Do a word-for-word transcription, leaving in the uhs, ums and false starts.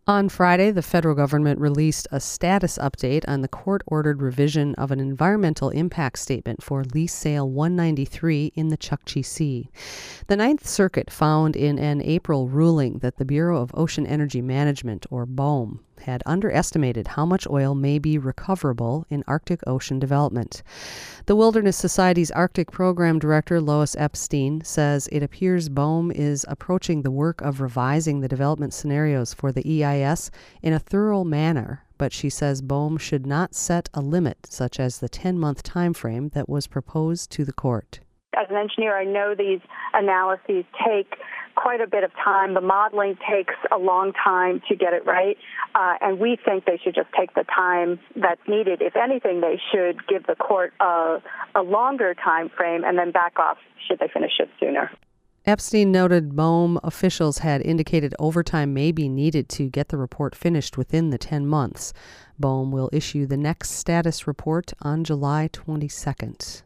On Friday, the federal government released a status update on the court-ordered revision of an environmental impact statement for Lease Sale one ninety-three in the Chukchi Sea. The Ninth Circuit found in an April ruling that the Bureau of Ocean Energy Management, or BOEM, had underestimated how much oil may be recoverable in Arctic Ocean development. The Wilderness Society's Arctic Program Director, Lois Epstein, says it appears BOEM is approaching the work of revising the development scenarios for the E I S in a thorough manner, but she says BOEM should not set a limit, such as the ten-month time frame that was proposed to the court. As an engineer, I know these analyses take quite a bit of time. The modeling takes a long time to get it right, uh, and we think they should just take the time that's needed. If anything, they should give the court a, a longer time frame and then back off should they finish it sooner. Epstein noted BOEM officials had indicated overtime may be needed to get the report finished within the ten months. BOEM will issue the next status report on July twenty-second.